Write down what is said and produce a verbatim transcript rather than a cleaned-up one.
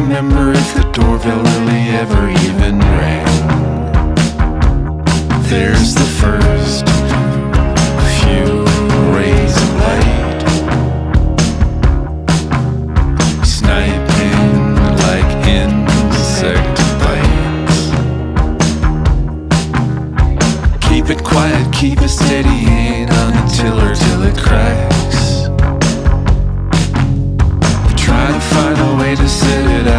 remember if the doorbell really ever even rang. There's the first few rays of light, sniping like insect bites. Keep it quiet, keep it steady, ain't on the tiller till it cracks. Try to find a way to set it